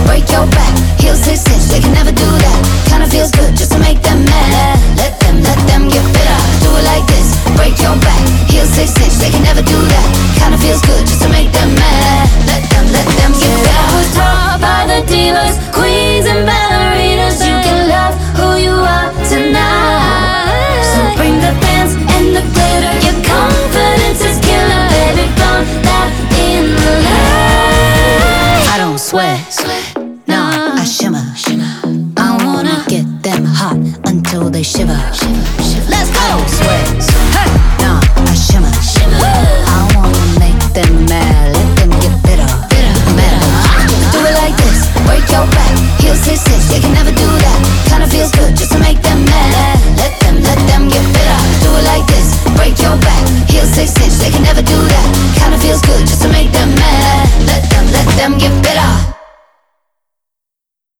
break your back. Heels 6 inch, they can never do that. Kinda feels good just to make them mad. Let them get better. Do it like this, break your back. Heels 6 inch, they can never do that. Kinda feels good just to make them mad. Let them get better. I was taught by the divas, queens and ballerinas. You can love who you are tonight. So bring the fans and the glitter. Your confidence is killer, baby. Blow that in the light. I don't sweat.